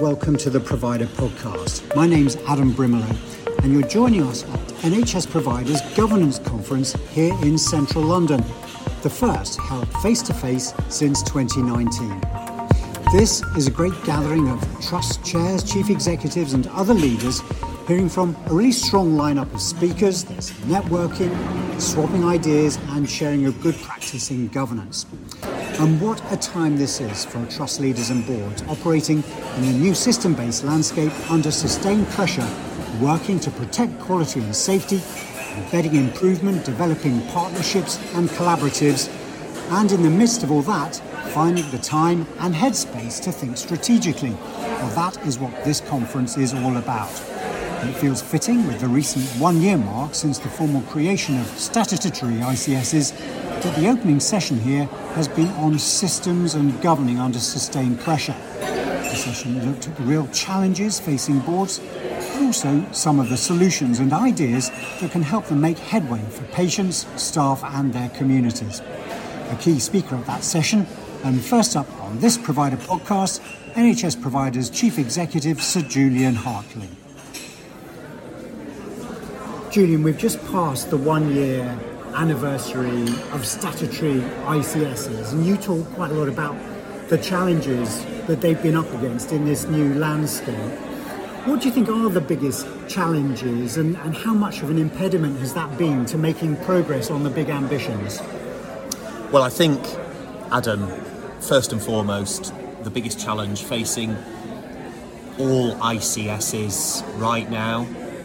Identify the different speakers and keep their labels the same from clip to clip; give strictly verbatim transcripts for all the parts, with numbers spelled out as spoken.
Speaker 1: welcome to the Provider Podcast. My name's Adam Brimelow, and you're joining us at N H S Providers Governance Conference here in central London, the first held face-to-face since twenty nineteen. This is a great gathering of trust chairs, chief executives and other leaders hearing from a really strong lineup of speakers. There's networking, swapping ideas and sharing of good practice in governance. And what a time this is for trust leaders and boards operating in a new system-based landscape under sustained pressure, working to protect quality and safety, embedding improvement, developing partnerships and collaboratives, and in the midst of all that, finding the time and headspace to think strategically. Well, that is what this conference is all about. And it feels fitting with the recent one-year mark since the formal creation of statutory I C Ss that the opening session here has been on systems and governing under sustained pressure. The session looked at the real challenges facing boards, but also some of the solutions and ideas that can help them make headway for patients, staff and their communities. A key speaker at that session, and first up on this Provider Podcast, N H S Providers Chief Executive Sir Julian Hartley. Julian, we've just passed the one-year anniversary of statutory I C Ss, and you talk quite a lot about the challenges that they've been up against in this new landscape. What do you think are the biggest challenges, and, and how much of an impediment has that been to making progress on the big ambitions?
Speaker 2: Well, I think, Adam, first and foremost, the biggest challenge facing all I C Ss right now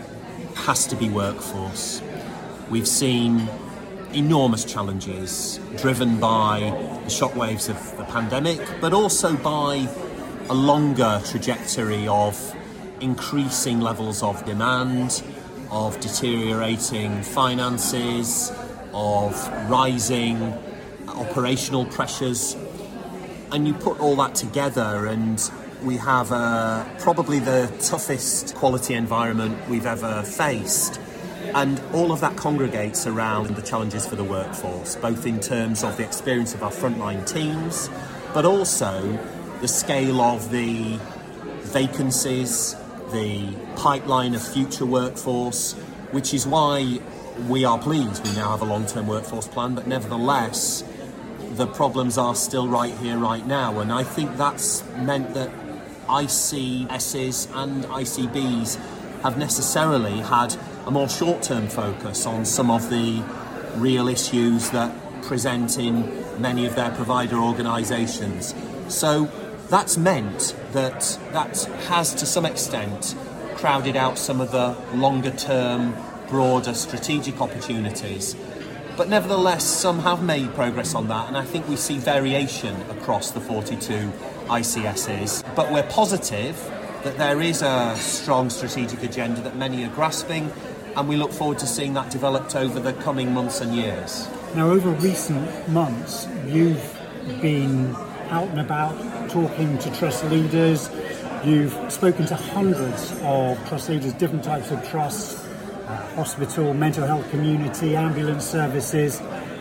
Speaker 2: has to be workforce. We've seen enormous challenges driven by the shockwaves of the pandemic, but also by a longer trajectory of increasing levels of demand, of deteriorating finances, of rising operational pressures. And you put all that together and we have uh, probably the toughest quality environment we've ever faced. And all of that congregates around the challenges for the workforce, both in terms of the experience of our frontline teams, but also the scale of the vacancies, the pipeline of future workforce, which is why we are pleased we now have a long-term workforce plan, but nevertheless, the problems are still right here, right now. And I think that's meant that I C Ss and I C Bs have necessarily had a more short-term focus on some of the real issues that present in many of their provider organisations. So that's meant that that has to some extent crowded out some of the longer-term, broader strategic opportunities. But nevertheless, some have made progress on that, and I think we see variation across the forty-two I C Ss. But we're positive that there is a strong strategic agenda that many are grasping, and we look forward to seeing that developed over the coming months and years.
Speaker 1: Now, over recent months, you've been out and about talking to trust leaders. You've spoken to hundreds of trust leaders, different types of trusts, uh, hospital, mental health community, ambulance services.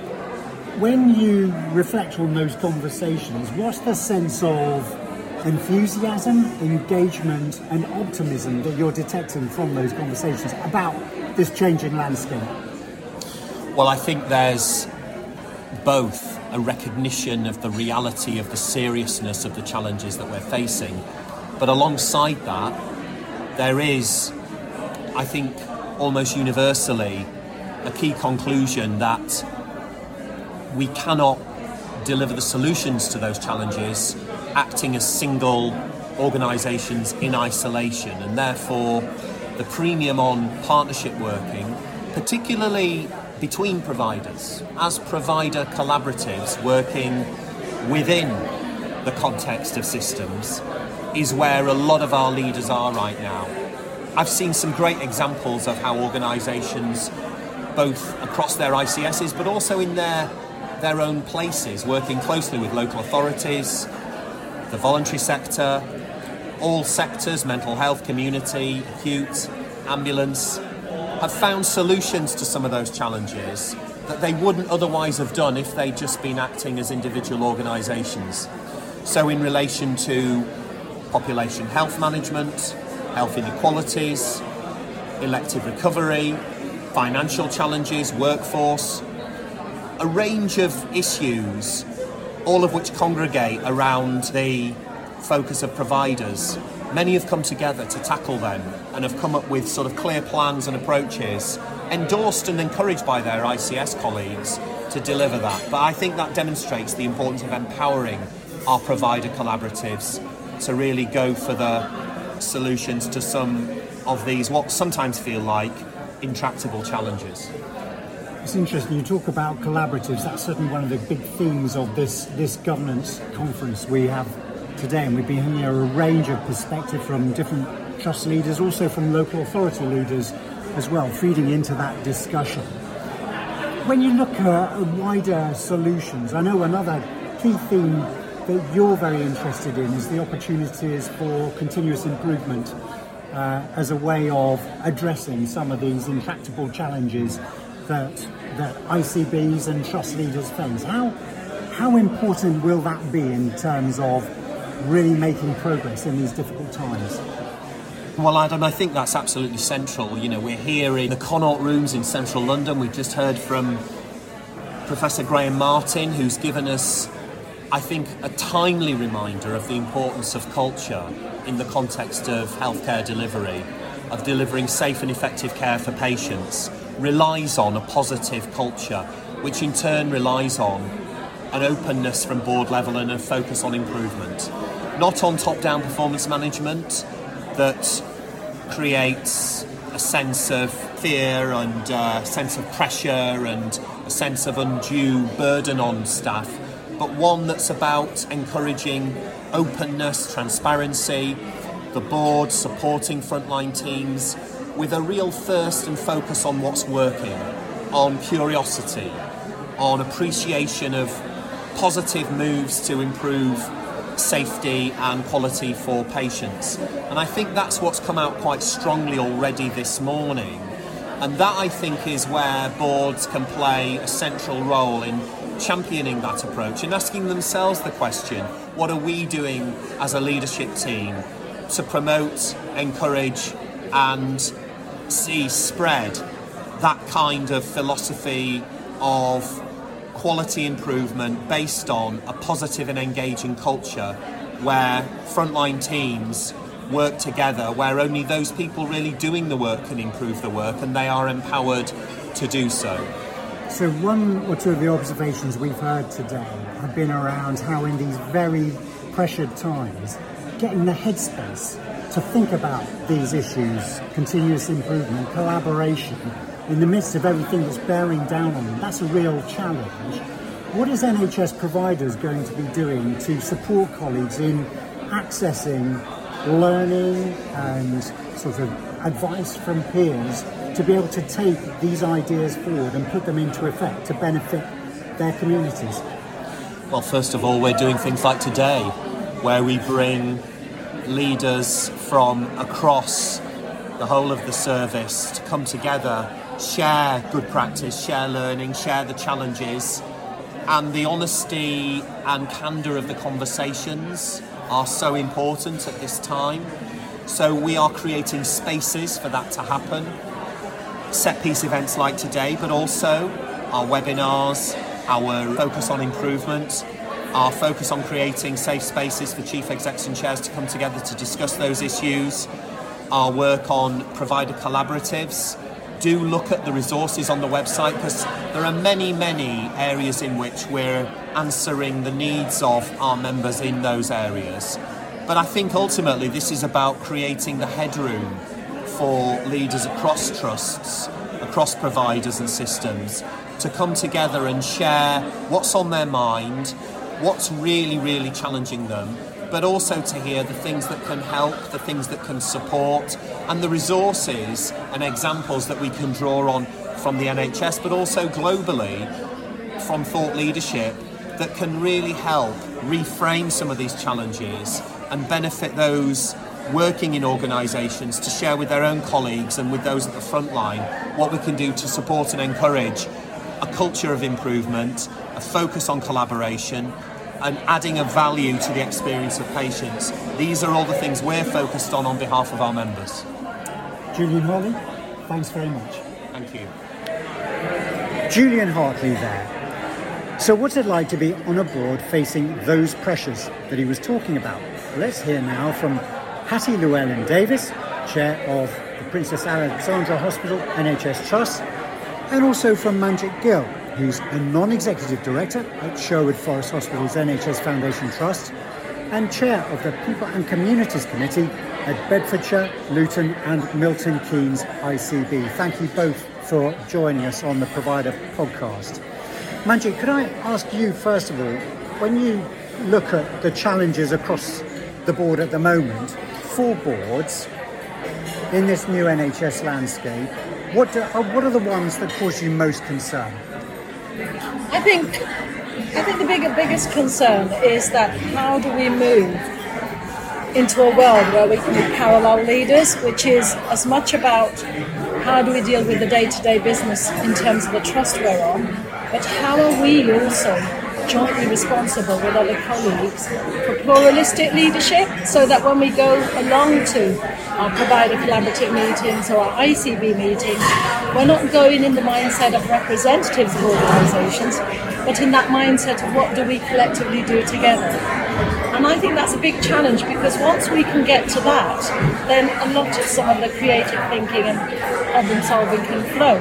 Speaker 1: When you reflect on those conversations, what's the sense of enthusiasm, engagement and optimism that you're detecting from those conversations about this changing landscape?
Speaker 2: Well, I think there's both a recognition of the reality of the seriousness of the challenges that we're facing, but alongside that, there is, I think, almost universally a key conclusion that we cannot deliver the solutions to those challenges acting as single organisations in isolation, and therefore the premium on partnership working, particularly between providers, as provider collaboratives working within the context of systems, is where a lot of our leaders are right now. I've seen some great examples of how organisations, both across their I C Ss, but also in their their own places, working closely with local authorities, the voluntary sector, all sectors, mental health, community, acute, ambulance, have found solutions to some of those challenges that they wouldn't otherwise have done if they'd just been acting as individual organisations. So in relation to population health management, health inequalities, elective recovery, financial challenges, workforce, a range of issues, all of which congregate around the focus of providers. Many have come together to tackle them and have come up with sort of clear plans and approaches, endorsed and encouraged by their I C S colleagues to deliver that. But I think that demonstrates the importance of empowering our provider collaboratives to really go for the solutions to some of these, what sometimes feel like intractable challenges.
Speaker 1: It's interesting, you talk about collaboratives. That's certainly one of the big themes of this, this governance conference we have today, and we've been hearing a range of perspective from different trust leaders, also from local authority leaders as well, feeding into that discussion. When you look at wider solutions, I know another key theme that you're very interested in is the opportunities for continuous improvement uh, as a way of addressing some of these intractable challenges that that I C Bs and trust leaders face. How how important will that be in terms of really making progress in these difficult times?
Speaker 2: Well, Adam, I think that's absolutely central. You know, we're here in the Connaught Rooms in central London. We've just heard from Professor Graham Martin, who's given us, I think, a timely reminder of the importance of culture in the context of healthcare delivery, of delivering safe and effective care for patients, relies on a positive culture, which in turn relies on an openness from board level and a focus on improvement. Not on top-down performance management that creates a sense of fear and a sense of pressure and a sense of undue burden on staff, but one that's about encouraging openness, transparency, the board supporting frontline teams with a real thirst and focus on what's working, on curiosity, on appreciation of positive moves to improve safety and quality for patients. And I think that's what's come out quite strongly already this morning. And that, I think, is where boards can play a central role in championing that approach and asking themselves the question, what are we doing as a leadership team to promote, encourage and see spread that kind of philosophy of quality improvement based on a positive and engaging culture where frontline teams work together, where only those people really doing the work can improve the work and they are empowered to do so.
Speaker 1: So one or two of the observations we've heard today have been around how in these very pressured times, getting the headspace to think about these issues, continuous improvement, collaboration, in the midst of everything that's bearing down on them, that's a real challenge. What is N H S Providers going to be doing to support colleagues in accessing learning and sort of advice from peers to be able to take these ideas forward and put them into effect to benefit their communities?
Speaker 2: Well, first of all, we're doing things like today, where we bring leaders from across the whole of the service to come together, share good practice, share learning, share the challenges, and the honesty and candour of the conversations are so important at this time. So we are creating spaces for that to happen. Set piece events like today, but also our webinars, our focus on improvement, our focus on creating safe spaces for chief execs and chairs to come together to discuss those issues, our work on provider collaboratives. Do look at the resources on the website, because there are many, many areas in which we're answering the needs of our members in those areas. But I think ultimately this is about creating the headroom for leaders across trusts, across providers and systems to come together and share what's on their mind, what's really, really challenging them, but also to hear the things that can help, the things that can support, and the resources and examples that we can draw on from the N H S, but also globally from thought leadership that can really help reframe some of these challenges and benefit those working in organisations to share with their own colleagues and with those at the front line what we can do to support and encourage a culture of improvement, a focus on collaboration, and adding a value to the experience of patients. These are all the things we're focused on on behalf of our members.
Speaker 1: Julian Hartley, thanks very much.
Speaker 2: Thank you.
Speaker 1: Julian Hartley there. So what's it like to be on a board facing those pressures that he was talking about? Let's hear now from Hattie Llewellyn-Davies, Chair of the Princess Alexandra Hospital N H S Trust, and also from Manjit Gill, who's a non-executive director at Sherwood Forest Hospital's N H S Foundation Trust and Chair of the People and Communities Committee at Bedfordshire, Luton and Milton Keynes I C B. Thank you both for joining us on the Provider Podcast. Manjit, could I ask you, first of all, when you look at the challenges across the board at the moment, for boards in this new N H S landscape, what, do, what are the ones that cause you most concern?
Speaker 3: I think I think the big, biggest concern is that how do we move into a world where we can be parallel leaders, which is as much about how do we deal with the day-to-day business in terms of the trust we're on, but how are we also jointly responsible with other colleagues for pluralistic leadership, so that when we go along to our provider collaborative meetings or our I C B meetings, we're not going in the mindset of representatives of organisations, but in that mindset of what do we collectively do together. And I think that's a big challenge, because once we can get to that, then a lot of some of the creative thinking and problem solving can flow.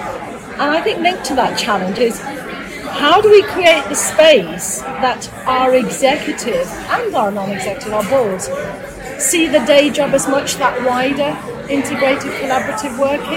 Speaker 3: And I think linked to that challenge is, how do we create the space that our executive and our non-executive, our boards, see the day job as much that wider, integrated, collaborative working?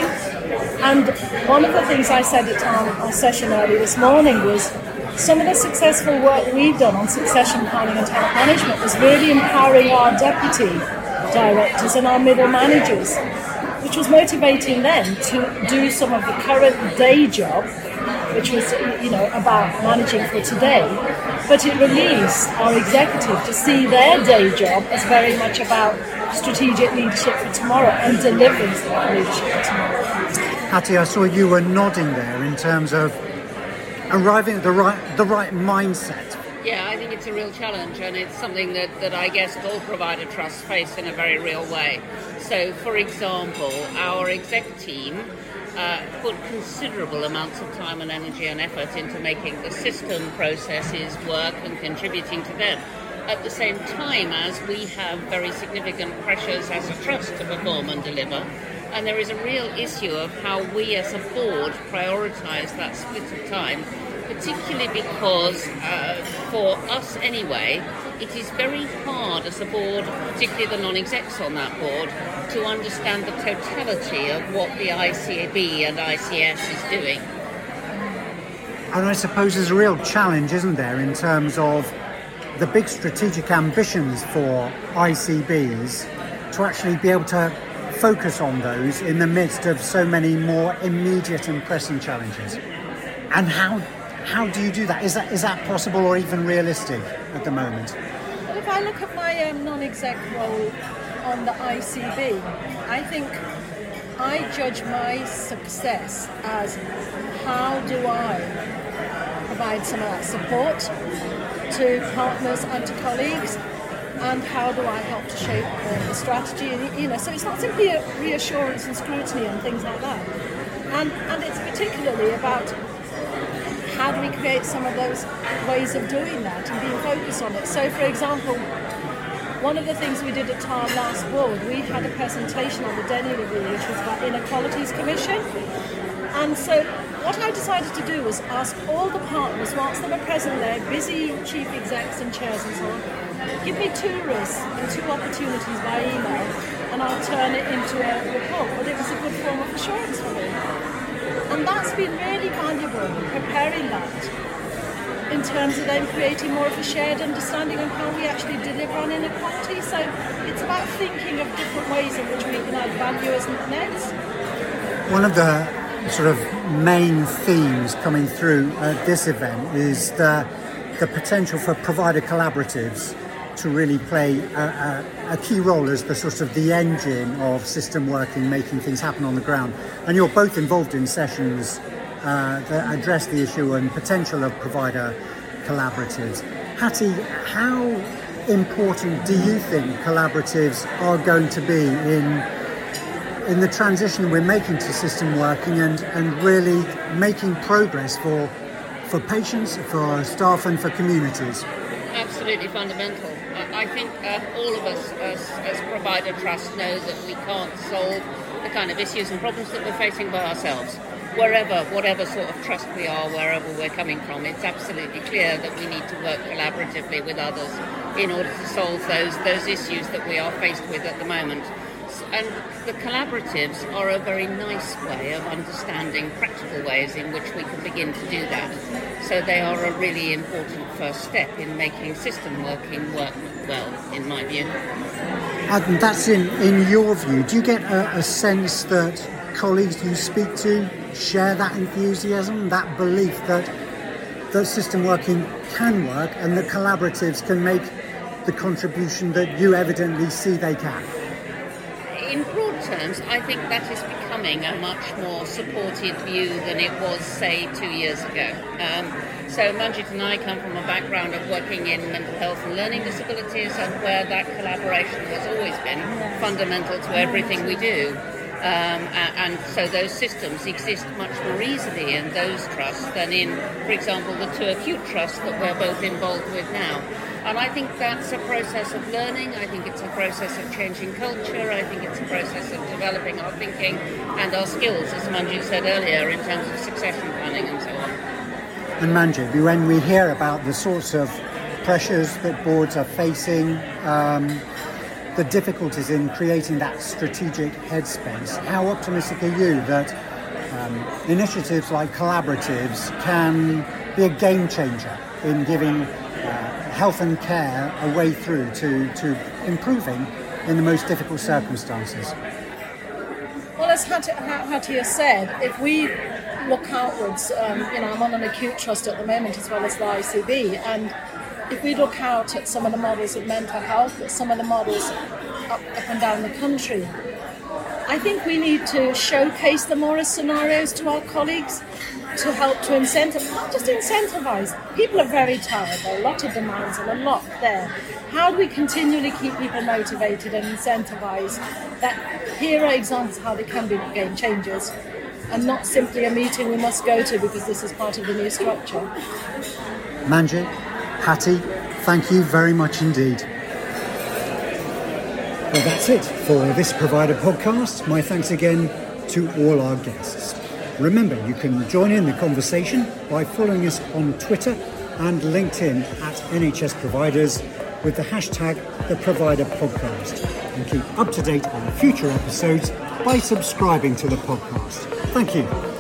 Speaker 3: And one of the things I said at our, our session early this morning was, some of the successful work we've done on succession planning and talent management was really empowering our deputy directors and our middle managers, which was motivating them to do some of the current day job, which was, you know, about managing for today, but it released our executive to see their day job as very much about strategic leadership for tomorrow and delivering that leadership for tomorrow.
Speaker 1: Hattie, I saw you were nodding there in terms of arriving at the right the right mindset.
Speaker 4: Yeah, I think it's a real challenge, and it's something that, that I guess all provider trusts face in a very real way. So, for example, our exec team uh, put considerable amounts of time and energy and effort into making the system processes work and contributing to them, at the same time as we have very significant pressures as a trust to perform and deliver. And there is a real issue of how we as a board prioritise that split of time, particularly because, uh, for us anyway, it is very hard as a board, particularly the non-execs on that board, to understand the totality of what the I C B and I C S is doing.
Speaker 1: And I suppose there's a real challenge, isn't there, in terms of the big strategic ambitions for I C Bs to actually be able to focus on those in the midst of so many more immediate and pressing challenges. And how how do you do that? Is that is that possible or even realistic at the moment?
Speaker 3: Well, if I look at my um, non-exec role on the I C B, I think I judge my success as, how do I provide some of that support to partners and to colleagues, and how do I help to shape uh, the strategy? You know, so it's not simply a reassurance and scrutiny and things like that. And and it's particularly about how do we create some of those ways of doing that and being focused on it. So, for example, one of the things we did at our last board, we had a presentation on the Denny Review, which was about Inequalities Commission. And so what I decided to do was ask all the partners, whilst they were present there, busy chief execs and chairs and so on, give me two risks and two opportunities by email, and I'll turn it into a report. But it was a good form of assurance for me. And that's been really valuable, preparing that, in terms of then creating more of a shared understanding of how we actually deliver on inequality. So it's about thinking of different ways in which we can add value as nets.
Speaker 1: One of the sort of main themes coming through at this event is the, the potential for provider collaboratives to really play a, a, a key role as the sort of the engine of system working, making things happen on the ground. And you're both involved in sessions uh, that address the issue and potential of provider collaboratives. Hattie, how important do you think collaboratives are going to be in in the transition we're making to system working and, and really making progress for for patients, for staff and for communities?
Speaker 4: Absolutely fundamental. I think um, all of us as, as provider trust know that we can't solve the kind of issues and problems that we're facing by ourselves. Wherever, whatever sort of trust we are, wherever we're coming from, it's absolutely clear that we need to work collaboratively with others in order to solve those those issues that we are faced with at the moment. And the collaboratives are a very nice way of understanding practical ways in which we can begin to do that. So they are a really important first step in making system working work well, in my view.
Speaker 1: And that's in, in your view. Do you get a, a sense that colleagues you speak to share that enthusiasm, that belief that that system working can work and that collaboratives can make the contribution that you evidently see they can?
Speaker 4: In broad terms, I think that is becoming a much more supported view than it was, say, two years ago. Um, so Manjit and I come from a background of working in mental health and learning disabilities, and where that collaboration has always been fundamental to everything we do. Um, and so those systems exist much more easily in those trusts than in, for example, the two acute trusts that we're both involved with now. And I think that's a process of learning. I think it's a process of changing culture. I think it's a process of developing our thinking and our skills, as Manjit said earlier, in terms of succession planning and so on.
Speaker 1: And Manjit, when we hear about the sorts of pressures that boards are facing, um, the difficulties in creating that strategic headspace, how optimistic are you that um, initiatives like collaboratives can be a game changer in giving uh, health and care a way through to, to improving in the most difficult circumstances?
Speaker 3: Well, as Hattie has said, if we look outwards, um, you know, I'm on an acute trust at the moment as well as the I C B, and if we look out at some of the models of mental health, at some of the models up, up and down the country, I think we need to showcase them more as scenarios to our colleagues to help to incentivize, not just incentivize. People are very tired, there are a lot of demands and a lot there. How do we continually keep people motivated and incentivize that here are examples of how they can be game changers and not simply a meeting we must go to because this is part of the new structure.
Speaker 1: Manjit, Hattie, thank you very much indeed. Well, that's it for this Provider Podcast. My thanks again to all our guests. Remember, you can join in the conversation by following us on Twitter and LinkedIn at N H S Providers with the hashtag The Provider Podcast, and keep up to date on future episodes by subscribing to the podcast. Thank you.